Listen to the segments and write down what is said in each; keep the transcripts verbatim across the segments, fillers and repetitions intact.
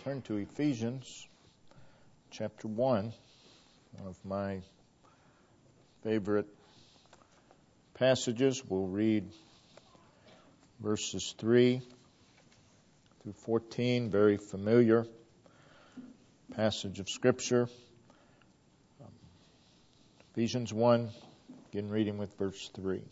Turn to Ephesians chapter one, one of my favorite passages. We'll read verses three through fourteen, very familiar passage of Scripture. Ephesians one, begin reading with verse three.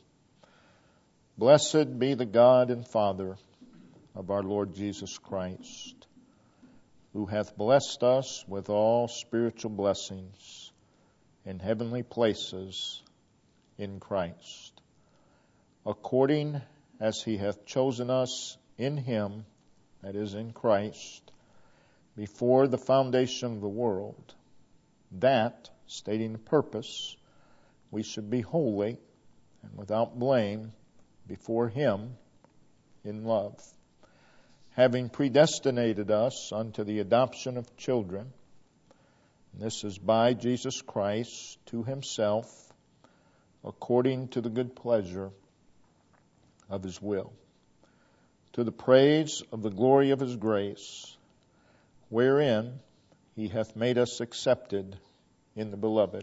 Blessed be the God and Father of our Lord Jesus Christ, who hath blessed us with all spiritual blessings in heavenly places in Christ, according as he hath chosen us in him, that is, in Christ, before the foundation of the world, that, stating the purpose, we should be holy and without blame before him in love, having predestinated us unto the adoption of children. And this is by Jesus Christ to himself, according to the good pleasure of his will, to the praise of the glory of his grace, wherein he hath made us accepted in the beloved,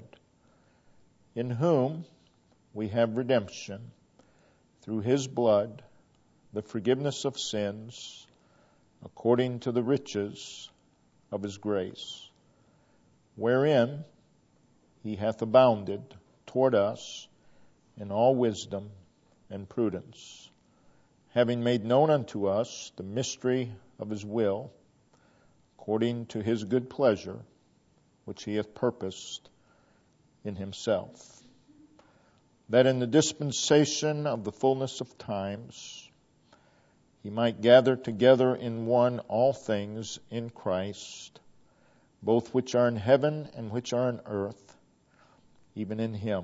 in whom we have redemption through his blood, the forgiveness of sins, according to the riches of his grace, wherein he hath abounded toward us in all wisdom and prudence, having made known unto us the mystery of his will, according to his good pleasure, which he hath purposed in himself, that in the dispensation of the fullness of times he might gather together in one all things in Christ, both which are in heaven and which are in earth, even in him,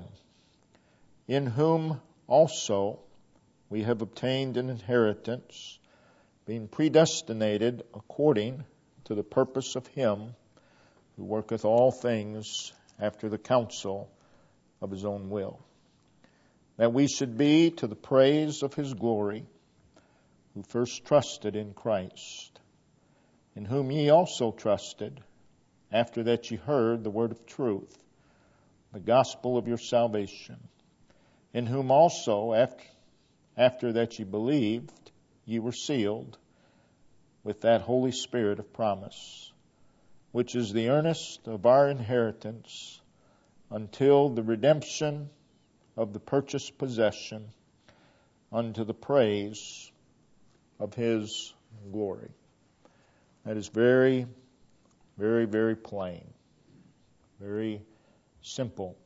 in whom also we have obtained an inheritance, being predestinated according to the purpose of him who worketh all things after the counsel of his own will, that we should be to the praise of his glory, who first trusted in Christ, in whom ye also trusted, after that ye heard the word of truth, the gospel of your salvation, in whom also, after, after that ye believed, ye were sealed with that Holy Spirit of promise, which is the earnest of our inheritance until the redemption of the purchased possession, unto the praise of his glory. That is very, very, very plain, very simple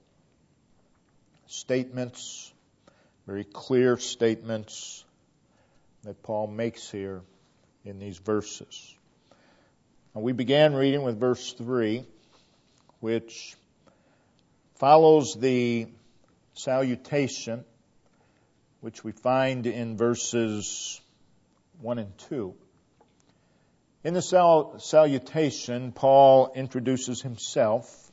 statements, very clear statements that Paul makes here in these verses. Now, we began reading with verse three, which follows the salutation which we find in verses one and two. In the sal- salutation, Paul introduces himself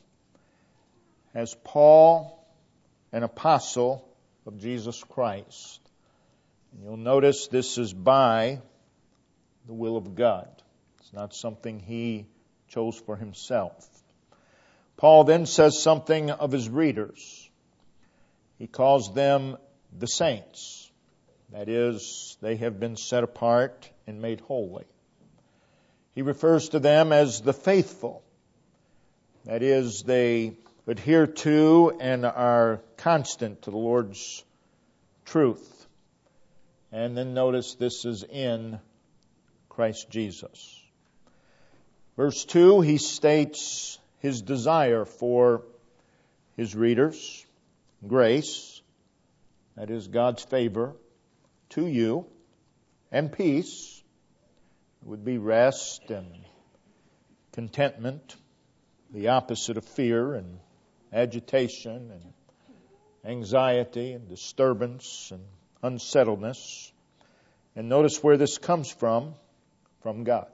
as Paul, an apostle of Jesus Christ. And you'll notice this is by the will of God. It's not something he chose for himself. Paul then says something of his readers. He calls them the saints. That is, they have been set apart and made holy. He refers to them as the faithful. That is, they adhere to and are constant to the Lord's truth. And then notice this is in Christ Jesus. Verse two, he states his desire for his readers, grace, that is God's favor, to you, and peace. It would be rest and contentment, the opposite of fear and agitation and anxiety and disturbance and unsettledness. And notice where this comes from, from God.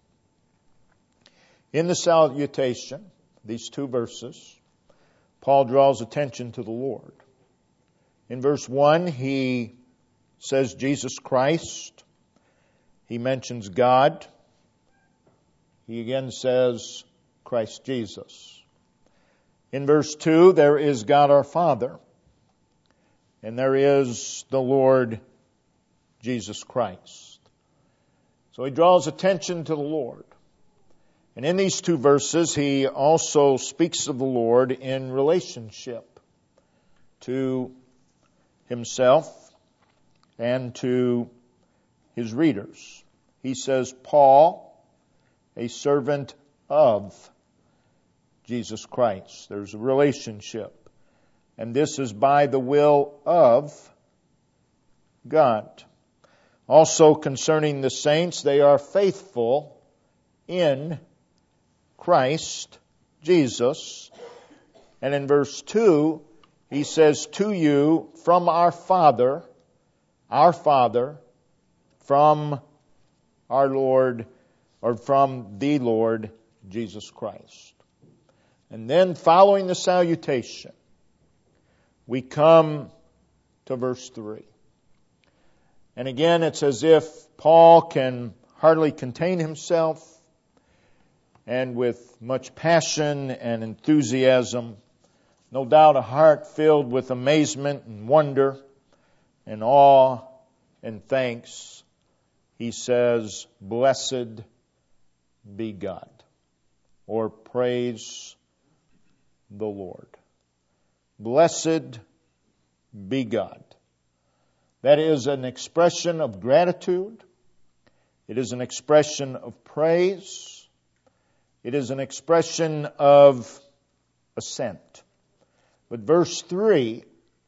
In the salutation, these two verses, Paul draws attention to the Lord. In verse one, he says Jesus Christ. He mentions God. he again says Christ Jesus. In verse two, there is God our Father, and there is the Lord Jesus Christ. So he draws attention to the Lord. And in these two verses, he also speaks of the Lord in relationship to himself and to his readers. He says, Paul, a servant of Jesus Christ. There's a relationship. And this is by the will of God. Also concerning the saints, they are faithful in Christ Jesus. And in verse two, he says, to you from our Father, our Father, from our Lord, or from the Lord Jesus Christ. And then following the salutation, we come to verse three. And again, it's as if Paul can hardly contain himself, and with much passion and enthusiasm, no doubt a heart filled with amazement and wonder and awe and thanks, he says, blessed be God, or praise the Lord. Blessed be God. That is an expression of gratitude. It is an expression of praise. It is an expression of assent. But verse three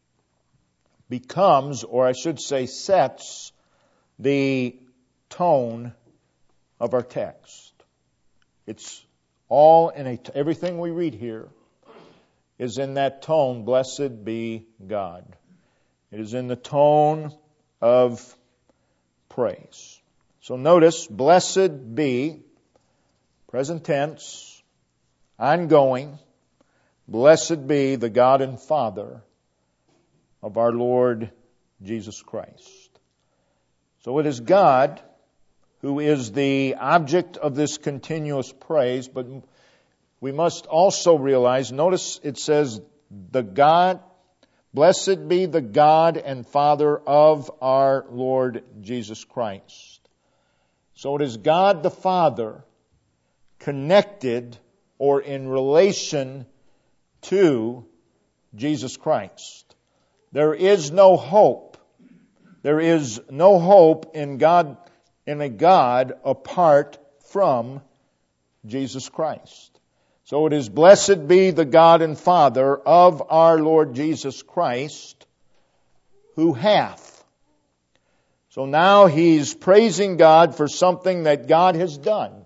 becomes, or I should say sets, the tone of our text. It's all in a, everything we read here is in that tone, blessed be God. It is in the tone of praise. So notice, blessed be, present tense, ongoing, blessed be the God and Father of our Lord Jesus Christ. So it is God who is the object of this continuous praise, but we must also realize, notice it says, the God, blessed be the God and Father of our Lord Jesus Christ. So it is God the Father connected or in relation to Jesus Christ. There is no hope. There is no hope in God, in a God apart from Jesus Christ. So it is blessed be the God and Father of our Lord Jesus Christ, who hath. So now he's praising God for something that God has done.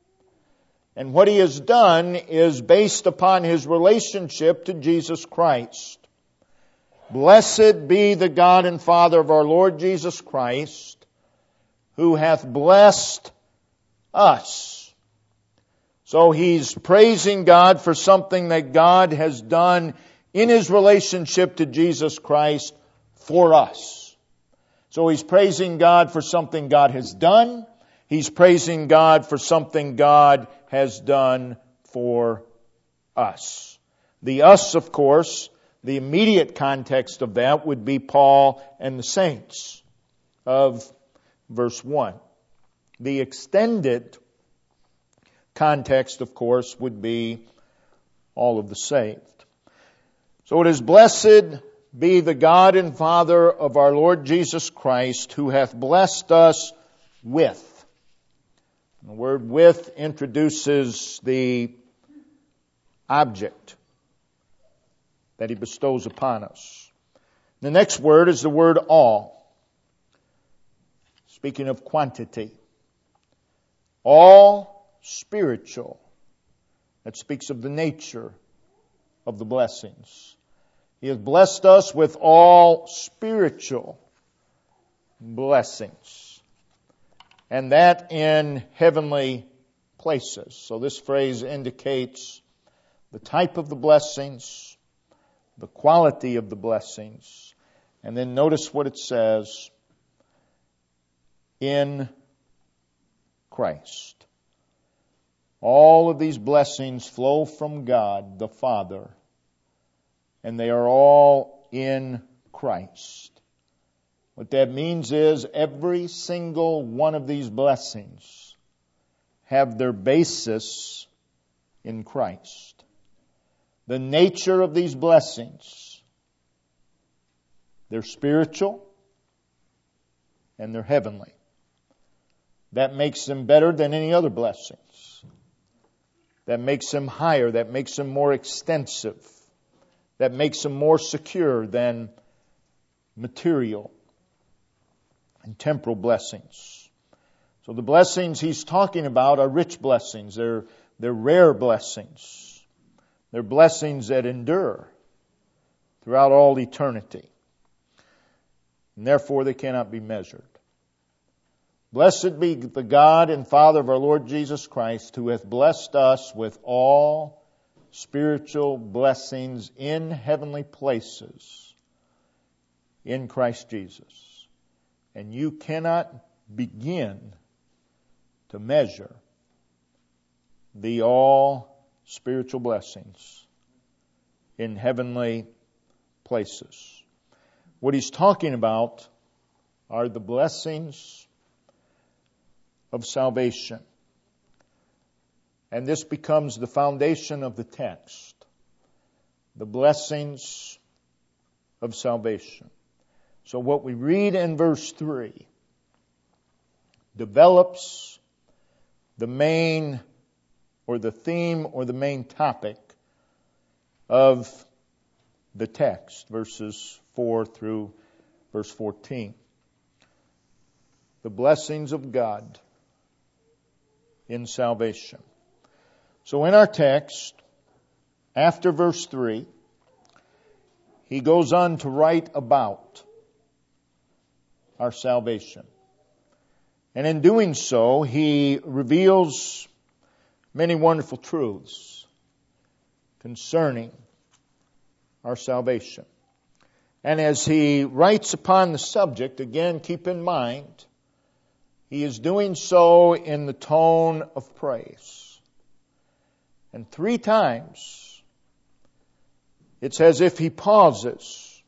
And what he has done is based upon his relationship to Jesus Christ. Blessed be the God and Father of our Lord Jesus Christ, who hath blessed us. So he's praising God for something that God has done in his relationship to Jesus Christ for us. So he's praising God for something God has done. He's praising God for something God has done for us. The us, of course, the immediate context of that would be Paul and the saints of verse one. The extended context, of course, would be all of the saved. So it is blessed be the God and Father of our Lord Jesus Christ, who hath blessed us with. The word with introduces the object that he bestows upon us. The next word is the word all. Speaking of quantity. All spiritual. That speaks of the nature of the blessings. He has blessed us with all spiritual blessings. And that in heavenly places. So this phrase indicates the type of the blessings, the quality of the blessings. And then notice what it says, in Christ. All of these blessings flow from God the Father, and they are all in Christ. What that means is every single one of these blessings have their basis in Christ. The nature of these blessings, they're spiritual and they're heavenly. That makes them better than any other blessings. That makes them higher. That makes them more extensive. That makes them more secure than material and temporal blessings. So the blessings he's talking about are rich blessings. They're, they're rare blessings. They're blessings that endure throughout all eternity. And therefore they cannot be measured. Blessed be the God and Father of our Lord Jesus Christ, who hath blessed us with all spiritual blessings in heavenly places in Christ Jesus. And you cannot begin to measure the all spiritual blessings in heavenly places. What he's talking about are the blessings of salvation. And this becomes the foundation of the text. The blessings of salvation. So what we read in verse three develops the main or the theme or the main topic of the text, verses four through verse fourteen. The blessings of God in salvation. So in our text, after verse three, he goes on to write about our salvation. And in doing so, he reveals many wonderful truths concerning our salvation. And as he writes upon the subject, again, keep in mind, he is doing so in the tone of praise. And three times, it's as if he pauses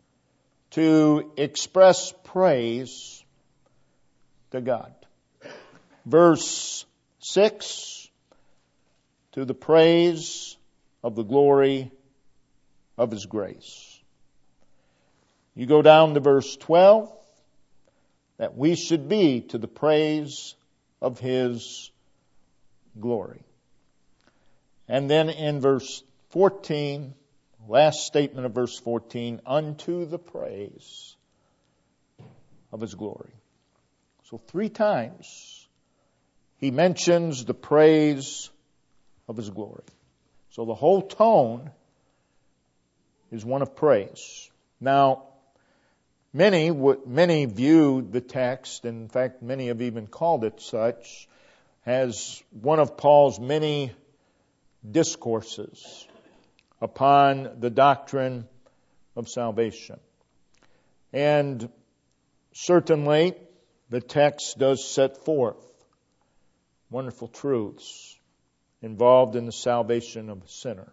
to express praise to God. Verse six, to the praise of the glory of His grace. You go down to verse twelve, that we should be to the praise of His glory. And then in verse fourteen, last statement of verse fourteen, unto the praise of His glory. So three times he mentions the praise of His glory. So the whole tone is one of praise. Now, many many view the text, in fact, many have even called it such, as one of Paul's many discourses upon the doctrine of salvation. And certainly, the text does set forth wonderful truths involved in the salvation of a sinner.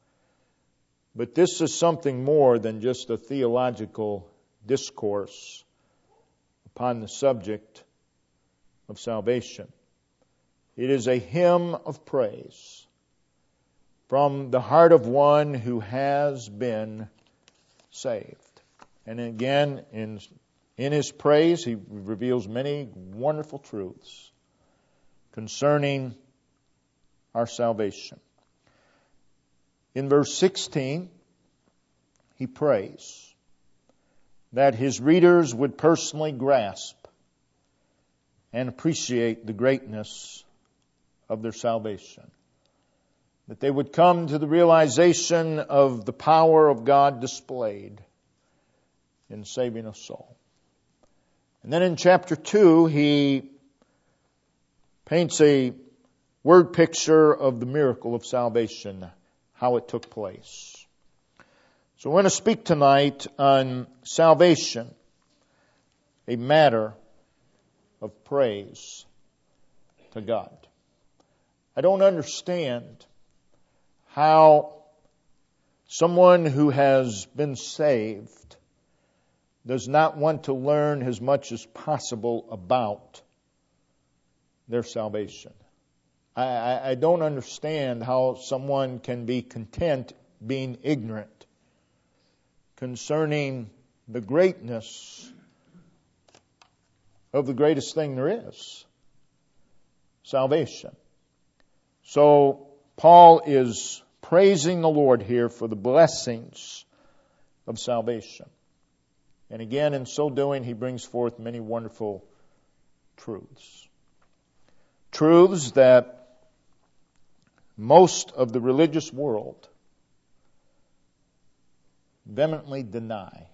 But this is something more than just a theological discourse upon the subject of salvation. It is a hymn of praise from the heart of one who has been saved. And again, in In his praise, he reveals many wonderful truths concerning our salvation. In verse sixteen, he prays that his readers would personally grasp and appreciate the greatness of their salvation. That they would come to the realization of the power of God displayed in saving a soul. And then in chapter two, he paints a word picture of the miracle of salvation, how it took place. So I want to speak tonight on salvation, a matter of praise to God. I don't understand how someone who has been saved does not want to learn as much as possible about their salvation. I, I, I don't understand how someone can be content being ignorant concerning the greatness of the greatest thing there is, salvation. So Paul is praising the Lord here for the blessings of salvation. And again, in so doing, he brings forth many wonderful truths. Truths that most of the religious world vehemently deny.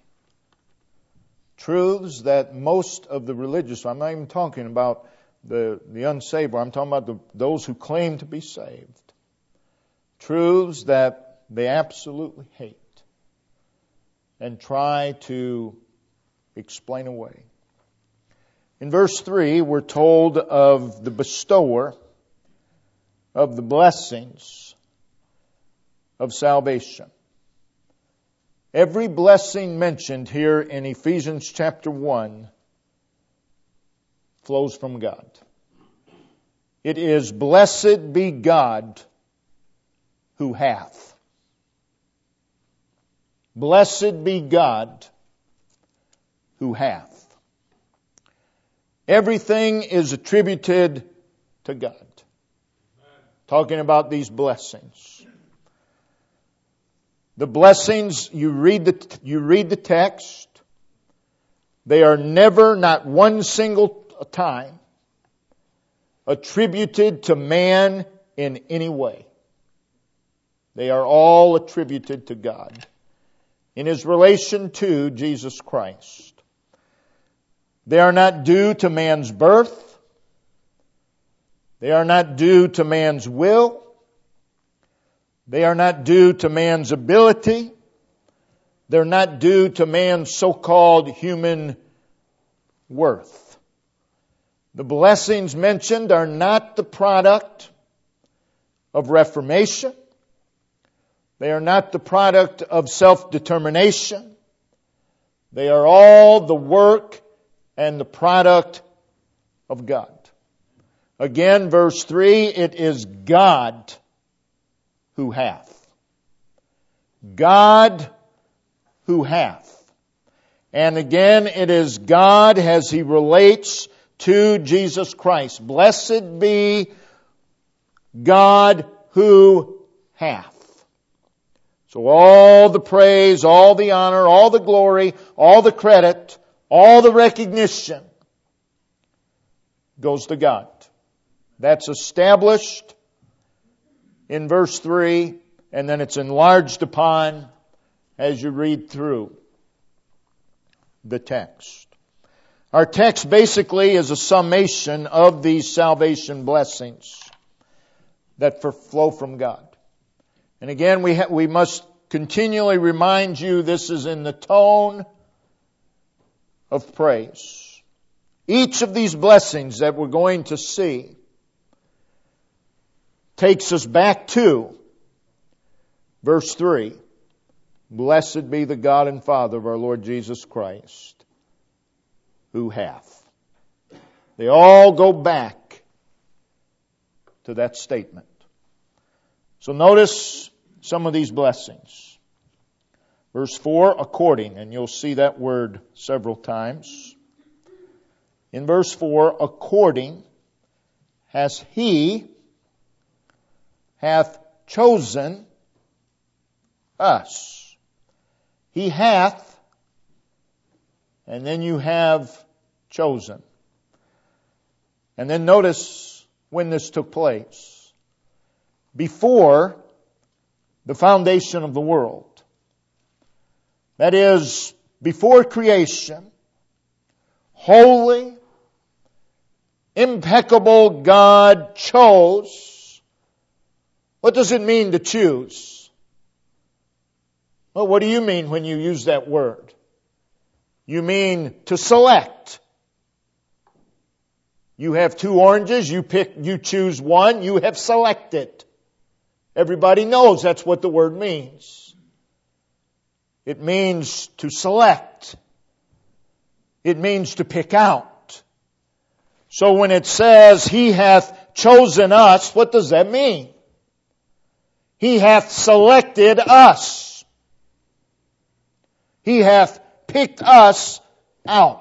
Truths that most of the religious, I'm not even talking about the, the unsaved, I'm talking about the, those who claim to be saved. Truths that they absolutely hate and try to explain away. In verse three, we're told of the bestower of the blessings of salvation. Every blessing mentioned here in Ephesians chapter one flows from God. It is, blessed be God who hath. Blessed be God who hath. Everything is attributed to God. Talking about these blessings. The blessings, you read the, you read the text, they are never, not one single time, attributed to man in any way. They are all attributed to God in His relation to Jesus Christ. They are not due to man's birth. They are not due to man's will. They are not due to man's ability. They're not due to man's so-called human worth. The blessings mentioned are not the product of reformation. They are not the product of self-determination. They are all the work and the product of God. Again, verse three, it is God who hath. God who hath. And again, it is God as He relates to Jesus Christ. Blessed be God who hath. So all the praise, all the honor, all the glory, all the credit, all the recognition goes to God. That's established in verse three, and then it's enlarged upon as you read through the text. Our text basically is a summation of these salvation blessings that flow from God. And again, we ha- we must continually remind you this is in the tone of praise. Each of these blessings that we're going to see takes us back to verse three. Blessed be the God and Father of our Lord Jesus Christ, who hath. They all go back to that statement. So notice some of these blessings. Verse four, according, and you'll see that word several times. In verse four, according, has He, hath chosen us. He hath, and then you have chosen. And then notice when this took place. Before the foundation of the world. That is, before creation, holy, impeccable God chose. What does it mean to choose? Well, what do you mean when you use that word? You mean to select. You have two oranges, you pick, you choose one, you have selected. Everybody knows that's what the word means. It means to select. It means to pick out. So when it says, He hath chosen us, what does that mean? He hath selected us. He hath picked us out.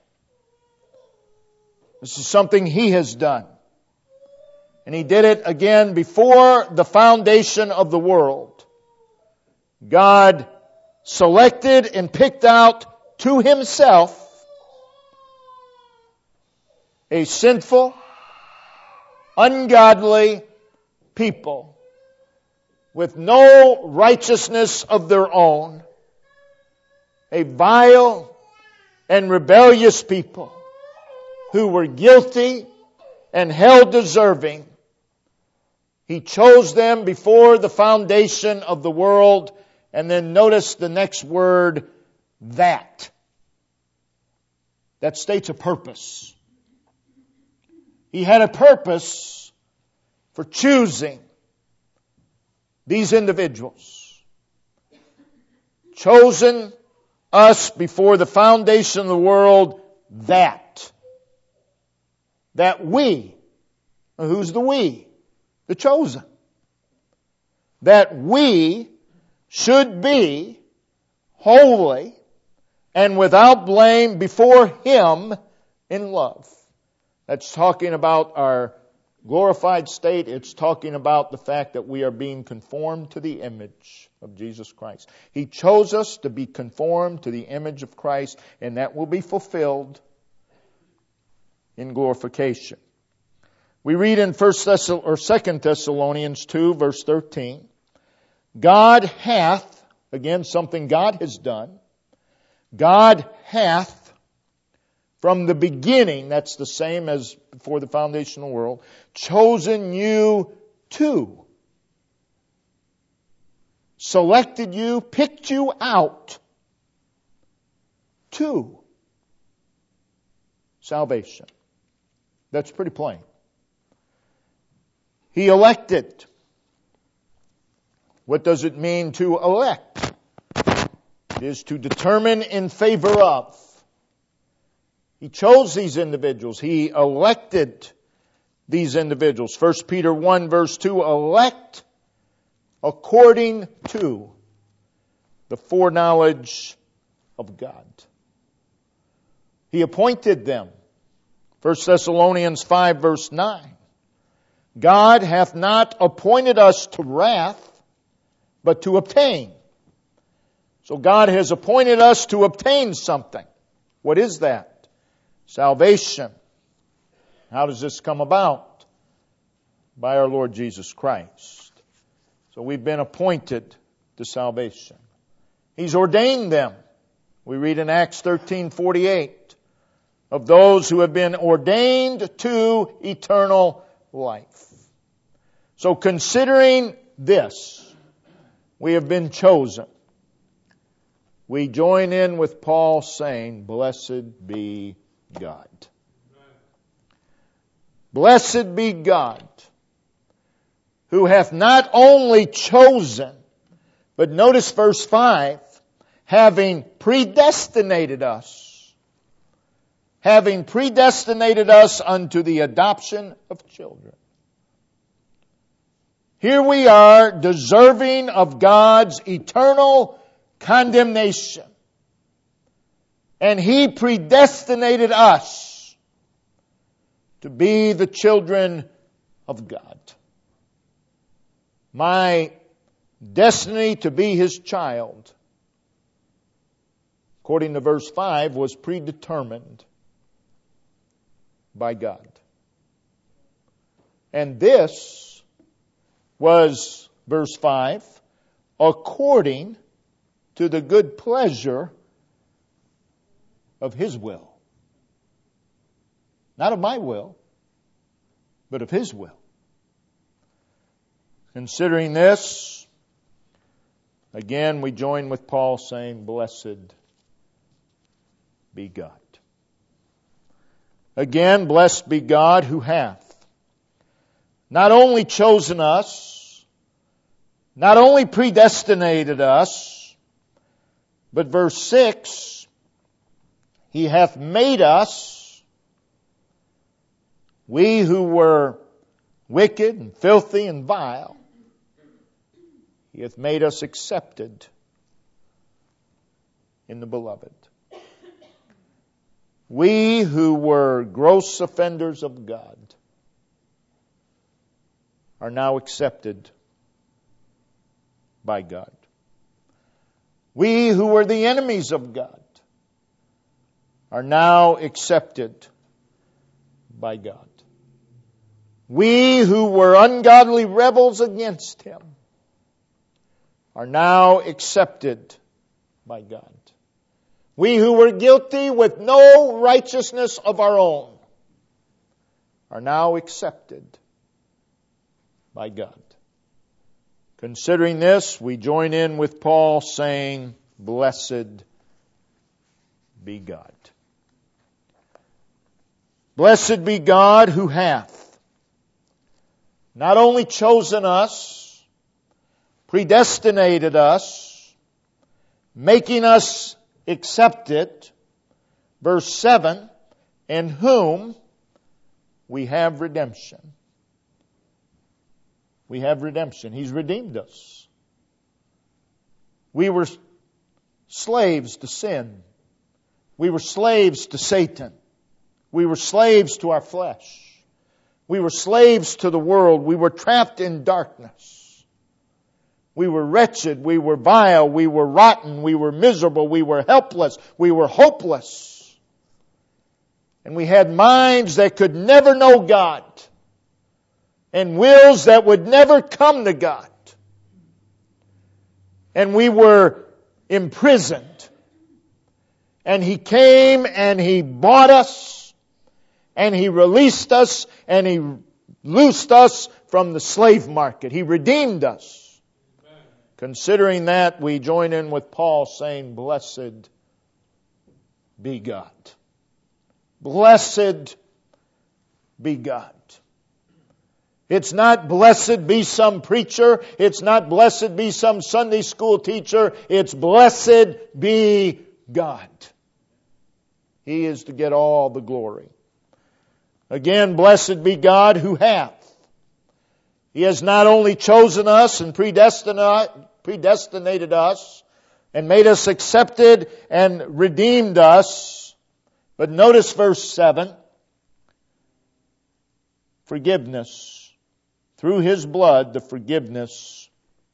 This is something He has done. And He did it again before the foundation of the world. God selected and picked out to Himself a sinful, ungodly people with no righteousness of their own, a vile and rebellious people who were guilty and hell deserving. He chose them before the foundation of the world. And then notice the next word, that. That states a purpose. He had a purpose for choosing these individuals. Chosen us before the foundation of the world, that. That we, who's the we? The chosen. That we should be holy and without blame before Him in love. That's talking about our glorified state. It's talking about the fact that we are being conformed to the image of Jesus Christ. He chose us to be conformed to the image of Christ, and that will be fulfilled in glorification. We read in First Thessalonians or Second Thessalonians two, verse thirteen, God hath, again something God has done, God hath from the beginning, that's the same as before the foundation of the world, chosen you to, selected you, picked you out to salvation. That's pretty plain. He elected. What does it mean to elect? It is to determine in favor of. He chose these individuals. He elected these individuals. First Peter one verse two, elect according to the foreknowledge of God. He appointed them. First Thessalonians five verse nine. God hath not appointed us to wrath, but to obtain. So God has appointed us to obtain something. What is that? Salvation. How does this come about? By our Lord Jesus Christ. So we've been appointed to salvation. He's ordained them. We read in Acts thirteen forty-eight of those who have been ordained to eternal life. So considering this, we have been chosen. We join in with Paul saying, blessed be God. Blessed be God, who hath not only chosen, but notice verse five, having predestinated us. Having predestinated us unto the adoption of children. Here we are, deserving of God's eternal condemnation. And He predestinated us to be the children of God. My destiny to be His child, according to verse five, was predetermined by God. And this was, verse five, according to the good pleasure of His will. Not of my will, but of His will. Considering this, again we join with Paul saying, blessed be God. Again, blessed be God who hath not only chosen us, not only predestinated us, but verse six, He hath made us, we who were wicked and filthy and vile, He hath made us accepted in the Beloved. We who were gross offenders of God are now accepted by God. We who were the enemies of God are now accepted by God. We who were ungodly rebels against Him are now accepted by God. We who were guilty with no righteousness of our own are now accepted by God. Considering this, we join in with Paul saying, blessed be God. Blessed be God who hath not only chosen us, predestinated us, making us accept it. Verse seven, in whom we have redemption. We have redemption. He's redeemed us. We were slaves to sin. We were slaves to Satan. We were slaves to our flesh. We were slaves to the world. We were trapped in darkness. We were wretched, we were vile, we were rotten, we were miserable, we were helpless, we were hopeless. And we had minds that could never know God, and wills that would never come to God. And we were imprisoned. And He came and He bought us, and He released us, and He loosed us from the slave market. He redeemed us. Considering that, we join in with Paul saying, blessed be God. Blessed be God. It's not blessed be some preacher. It's not blessed be some Sunday school teacher. It's blessed be God. He is to get all the glory. Again, blessed be God who hath. He has not only chosen us and predestinated us and made us accepted and redeemed us, but notice verse seven, forgiveness. Through His blood, the forgiveness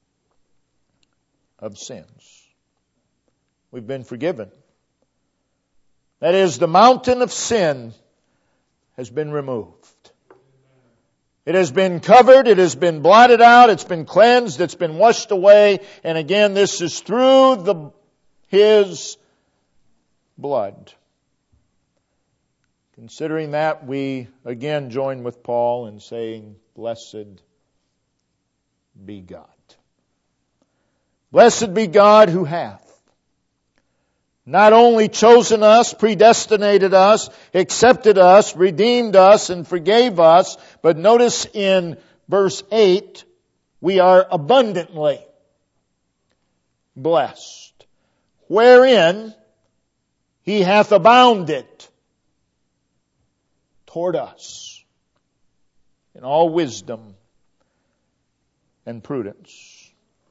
of sins. We've been forgiven. That is, the mountain of sin has been removed. It has been covered, it has been blotted out, it's been cleansed, it's been washed away, and again, this is through the, His blood. Considering that, we again join with Paul in saying, blessed be God. Blessed be God who hath not only chosen us, predestinated us, accepted us, redeemed us, and forgave us, but notice in verse eight, we are abundantly blessed, wherein He hath abounded toward us in all wisdom and prudence.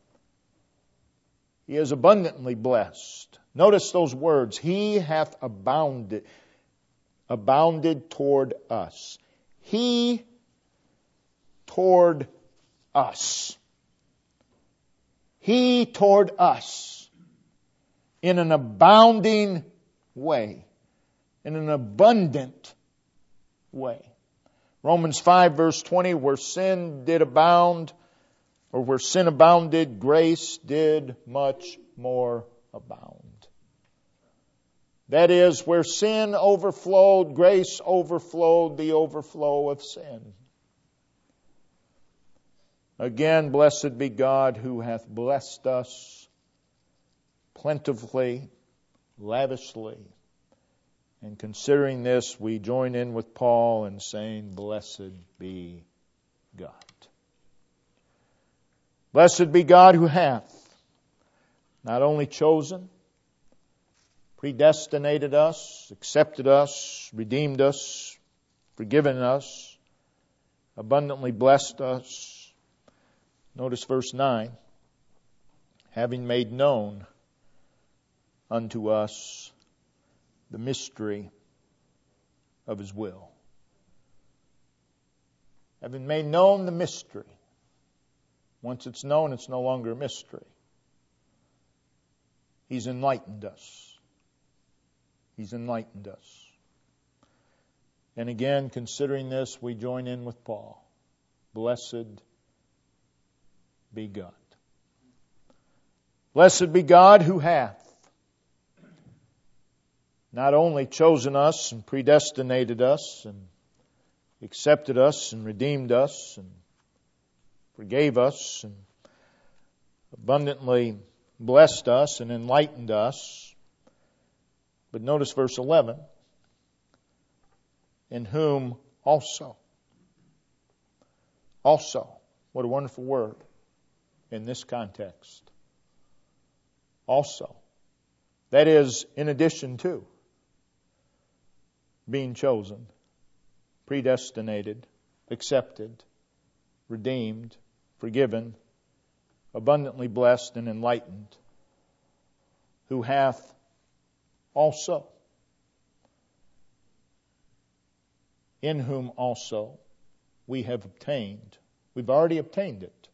He is abundantly blessed. Notice those words. He hath abounded, abounded toward us. He toward us. He toward us in an abounding way, in an abundant way. Romans five verse twenty, where sin did abound, or where sin abounded, grace did much more abound. That is, where sin overflowed, grace overflowed the overflow of sin. Again, blessed be God who hath blessed us plentifully, lavishly, And considering this, we join in with Paul in saying, Blessed be God. Blessed be God who hath not only chosen, predestinated us, accepted us, redeemed us, forgiven us, abundantly blessed us. Notice verse nine. Having made known unto us the mystery of His will. Having made known the mystery. Once it's known, it's no longer a mystery. He's enlightened us. He's enlightened us. And again, considering this, we join in with Paul. Blessed be God. Blessed be God who hath not only chosen us and predestinated us and accepted us and redeemed us and forgave us and abundantly blessed us and enlightened us. But notice verse eleven. In whom also. Also. What a wonderful word in this context. Also. That is, in addition to being chosen, predestinated, accepted, redeemed, forgiven, abundantly blessed and enlightened, who hath also, in whom also we have obtained, we've already obtained it,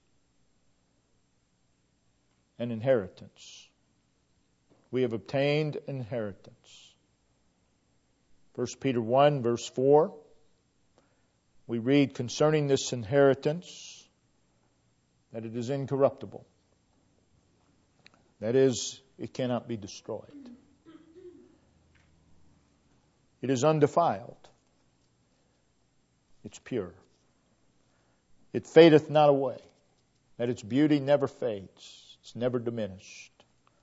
an inheritance. We have obtained inheritance. First Peter one, verse four, we read concerning this inheritance that it is incorruptible. That is, it cannot be destroyed. It is undefiled. It's pure. It fadeth not away. That its beauty never fades. It's never diminished.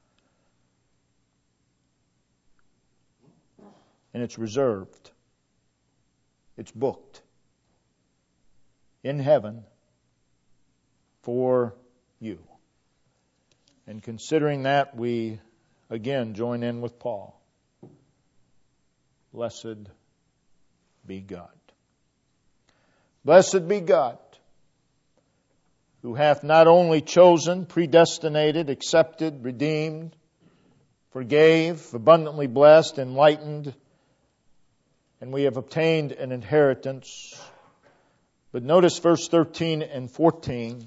And it's reserved. It's booked in heaven for you. And considering that, we again join in with Paul. Blessed be God. Blessed be God, who hath not only chosen, predestinated, accepted, redeemed, forgave, abundantly blessed, enlightened, and we have obtained an inheritance. But notice verse thirteen and fourteen.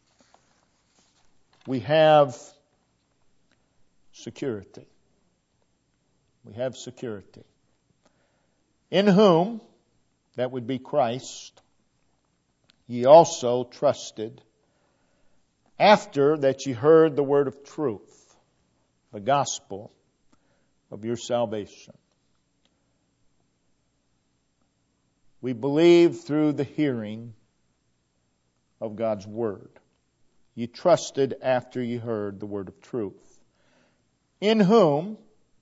We have security. We have security. In whom, that would be Christ, ye also trusted, after that ye heard the word of truth, the gospel of your salvation. We believe through the hearing of God's word. Ye trusted after ye heard the word of truth. In whom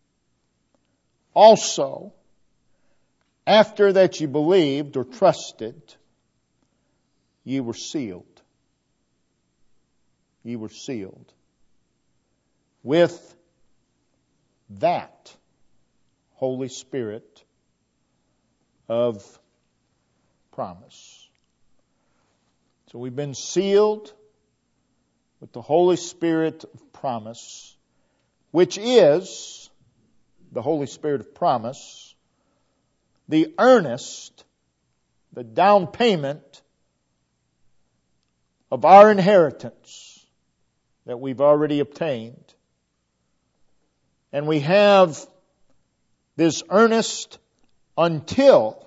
also, after that ye believed or trusted, ye were sealed. Ye were sealed with that Holy Spirit of promise. So we've been sealed with the Holy Spirit of promise, which is the Holy Spirit of promise, the earnest, the down payment of our inheritance that we've already obtained. And we have this earnest until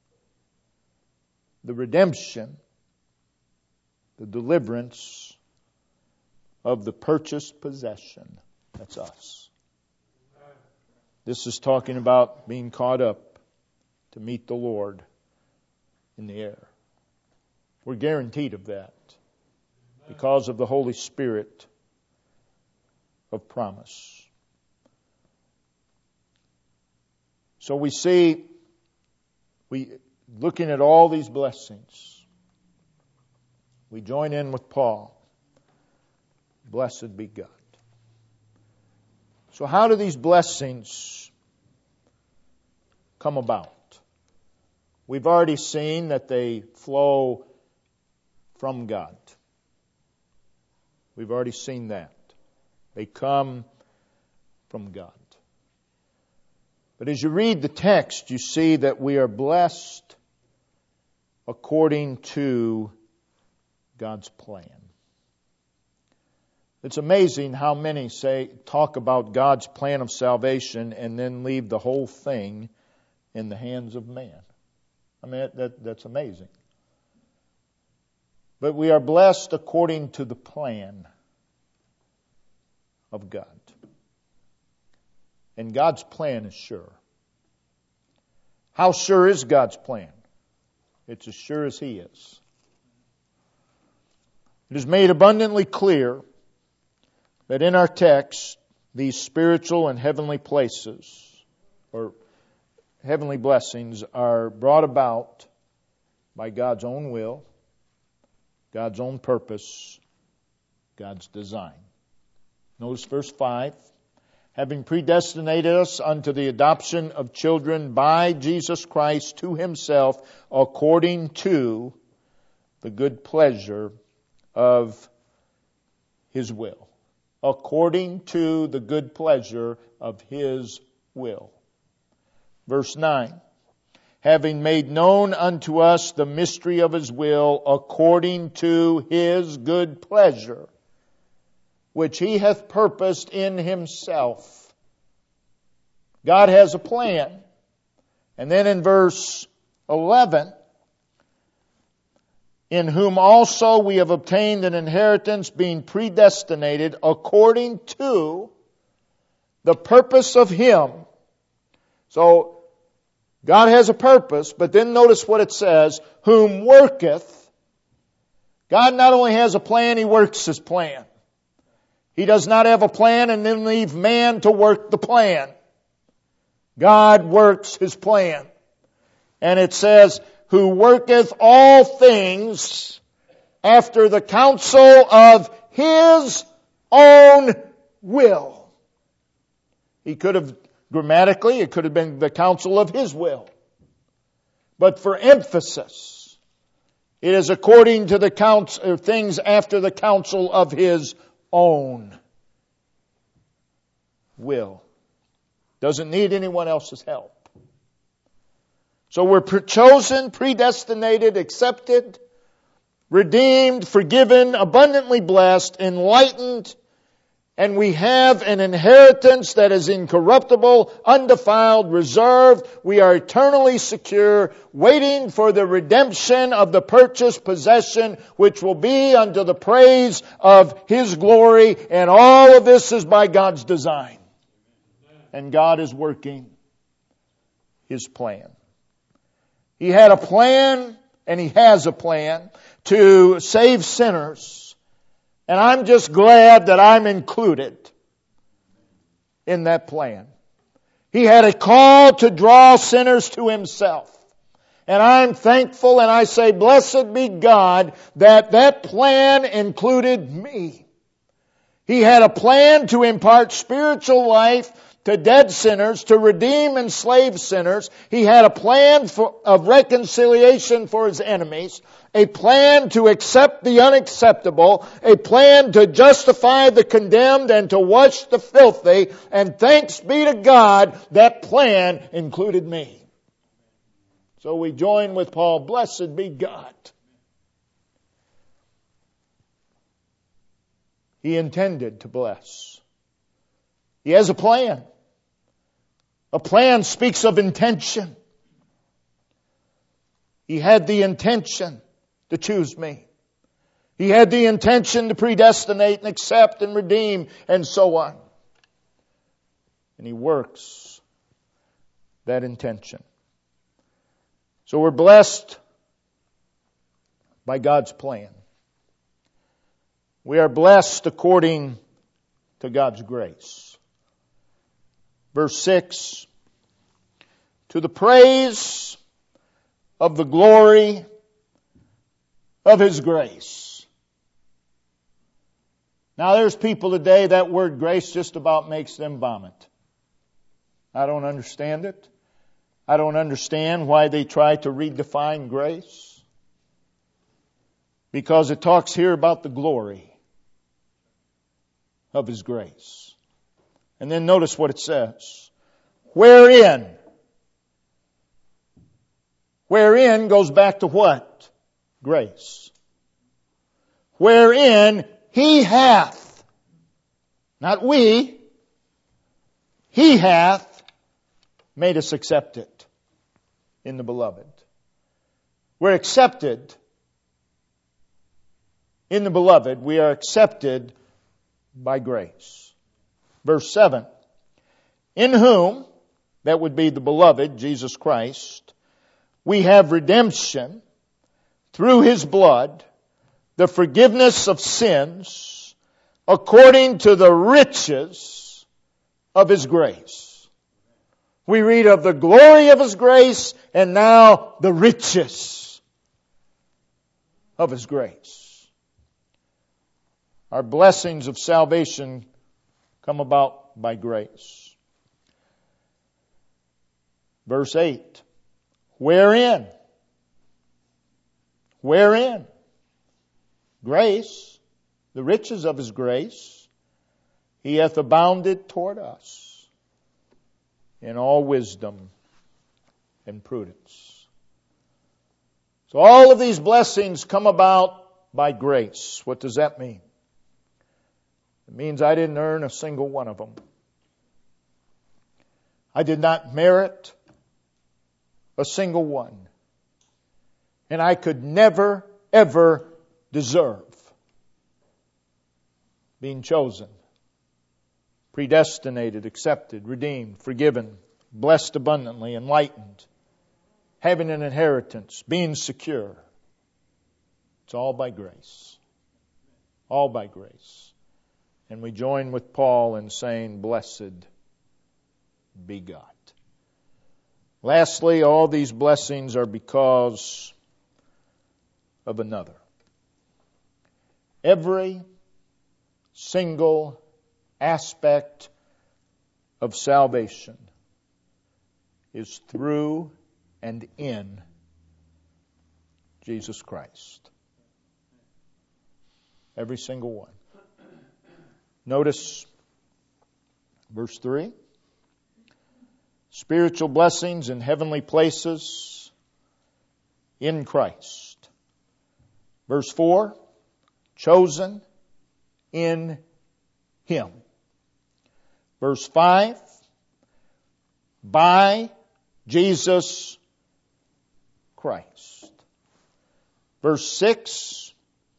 the redemption, the deliverance of the purchased possession. That's us. This is talking about being caught up to meet the Lord in the air. We're guaranteed of that because of the Holy Spirit of promise. So we see, we looking at all these blessings, we join in with Paul. Blessed be God. So how do these blessings come about? We've already seen that they flow from God. We've already seen that. They come from God. But as you read the text, you see that we are blessed according to God's plan. It's amazing how many say, talk about God's plan of salvation and then leave the whole thing in the hands of man. I mean, that, that's amazing. But we are blessed according to the plan of God. And God's plan is sure. How sure is God's plan? It's as sure as He is. It is made abundantly clear that in our text, these spiritual and heavenly places, or heavenly blessings, are brought about by God's own will, God's own purpose, God's design. Notice verse five. Having predestinated us unto the adoption of children by Jesus Christ to Himself, according to the good pleasure of His will. According to the good pleasure of His will. Verse nine. Having made known unto us the mystery of His will, according to His good pleasure, which He hath purposed in Himself. God has a plan. And then in verse eleven, in whom also we have obtained an inheritance, being predestinated according to the purpose of Him. So, God has a purpose, but then notice what it says, whom worketh. God not only has a plan, He works His plan. He does not have a plan and then leave man to work the plan. God works His plan. And it says, who worketh all things after the counsel of His own will. He could have, grammatically, it could have been the counsel of His will. But for emphasis, it is according to the counsel, or things after the counsel of His own will. Doesn't need anyone else's help. So we're chosen, predestinated, accepted, redeemed, forgiven, abundantly blessed, enlightened, and we have an inheritance that is incorruptible, undefiled, reserved. We are eternally secure, waiting for the redemption of the purchased possession, which will be unto the praise of His glory. And all of this is by God's design. And God is working His plan. He had a plan, and He has a plan to save sinners. And I'm just glad that I'm included in that plan. He had a call to draw sinners to Himself. And I'm thankful, and I say, blessed be God, that that plan included me. He had a plan to impart spiritual life to dead sinners, to redeem enslaved sinners. He had a plan for, of reconciliation for His enemies, a plan to accept the unacceptable, a plan to justify the condemned and to wash the filthy, and thanks be to God, that plan included me. So we join with Paul, blessed be God. He intended to bless. He has a plan. A plan speaks of intention. He had the intention to choose me. He had the intention to predestinate and accept and redeem and so on. And He works that intention. So we're blessed by God's plan. We are blessed according to God's grace. Verse six, to the praise of the glory of His grace. Now there's people today, that word grace just about makes them vomit. I don't understand it. I don't understand why they try to redefine grace. Because it talks here about the glory of His grace. And then notice what it says. Wherein. Wherein goes back to what? Grace. Wherein He hath, not we, He hath made us accept it in the Beloved. We're accepted in the Beloved. We are accepted by grace. Verse seven. In whom, that would be the Beloved, Jesus Christ, we have redemption through His blood, the forgiveness of sins, according to the riches of His grace. We read of the glory of His grace, and now the riches of His grace. Our blessings of salvation come about by grace. Verse eight. Wherein? Wherein? Grace, the riches of His grace, He hath abounded toward us in all wisdom and prudence. So all of these blessings come about by grace. What does that mean? It means I didn't earn a single one of them. I did not merit a single one. And I could never, ever deserve being chosen, predestinated, accepted, redeemed, forgiven, blessed abundantly, enlightened, having an inheritance, being secure. It's all by grace. All by grace. And we join with Paul in saying, blessed be God. Lastly, all these blessings are because of another. Every single aspect of salvation is through and in Jesus Christ. Every single one. Notice verse three. Spiritual blessings in heavenly places in Christ. Verse four. Chosen in Him. Verse five. By Jesus Christ. Verse six.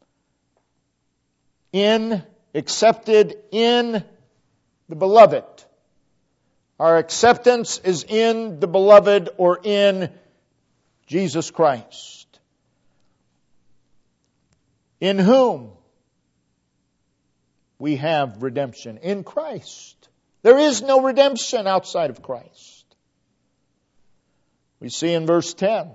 In, accepted in the Beloved. Our acceptance is in the Beloved or in Jesus Christ. In whom we have redemption. In Christ. There is no redemption outside of Christ. We see in verse ten.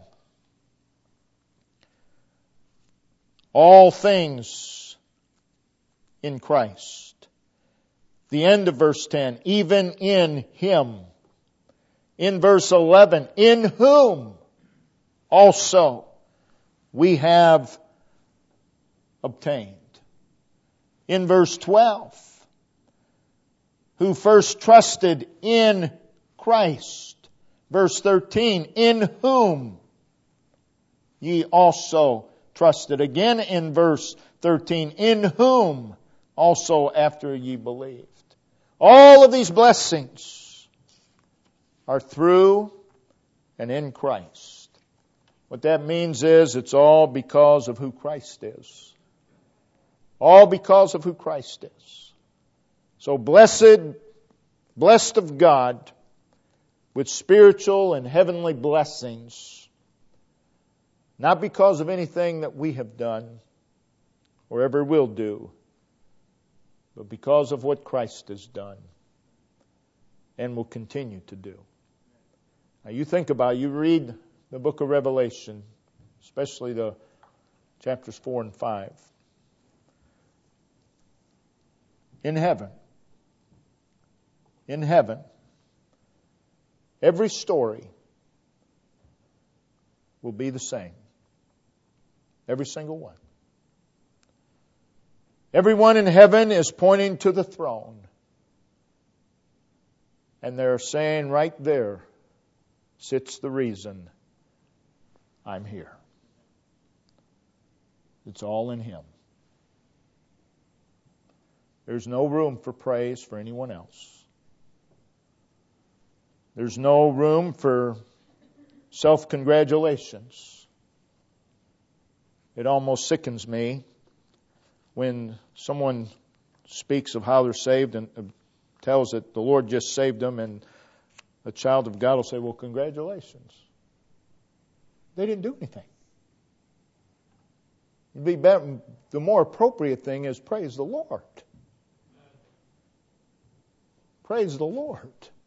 All things in Christ. The end of verse ten. Even in Him. In verse eleven. In whom also we have obtained. In verse twelve. Who first trusted in Christ. Verse thirteen. In whom ye also trusted. Again in verse thirteen. In whom also after ye believed. All of these blessings are through and in Christ. What that means is it's all because of who Christ is. All because of who Christ is. So blessed, blessed of God with spiritual and heavenly blessings, not because of anything that we have done or ever will do, but because of what Christ has done and will continue to do. Now you think about it, you read the book of Revelation, especially the chapters four and five. In heaven, in heaven, every story will be the same. Every single one. Everyone in heaven is pointing to the throne. And they're saying right there sits the reason I'm here. It's all in Him. There's no room for praise for anyone else. There's no room for self-congratulations. It almost sickens me when someone speaks of how they're saved and tells that the Lord just saved them, and a child of God will say, well, congratulations. They didn't do anything. It'd be better, the more appropriate thing is praise the Lord. Praise the Lord.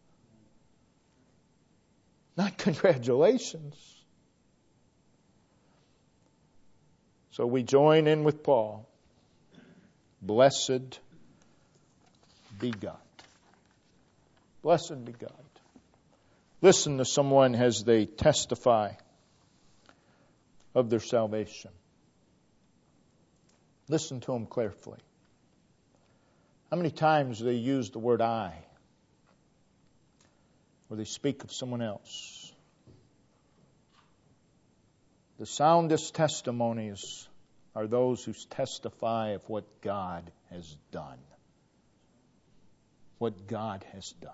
Not congratulations. So we join in with Paul. Blessed be God. Blessed be God. Listen to someone as they testify of their salvation. Listen to them carefully. How many times do they use the word I? Or they speak of someone else? The soundest testimonies are those who testify of what God has done. What God has done.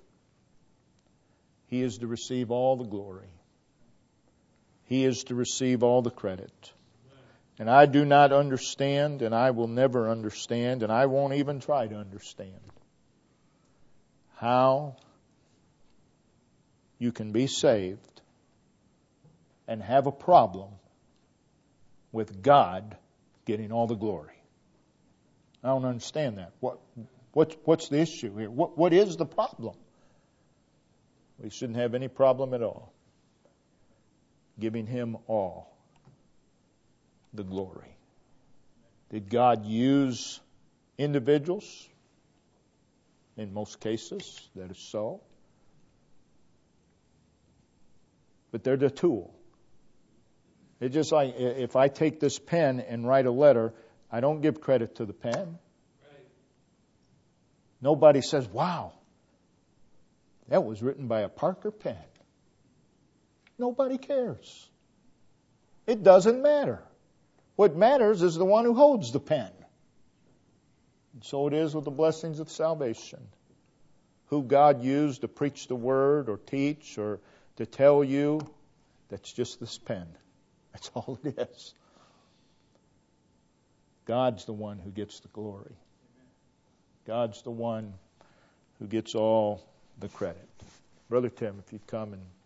He is to receive all the glory. He is to receive all the credit. And I do not understand, and I will never understand, and I won't even try to understand how you can be saved and have a problem with God getting all the glory. I don't understand that. What, what, what's the issue here? What, what is the problem? We shouldn't have any problem at all. Giving Him all the glory. Did God use individuals? In most cases, that is so. But they're the tool. It's just like if I take this pen and write a letter, I don't give credit to the pen. Right. Nobody says, wow, that was written by a Parker pen. Nobody cares. It doesn't matter. What matters is the one who holds the pen. And so it is with the blessings of salvation. Who God used to preach the word or teach or to tell you, that's just this pen. That's all it is. God's the one who gets the glory. God's the one who gets all the credit. Brother Tim, if you'd come and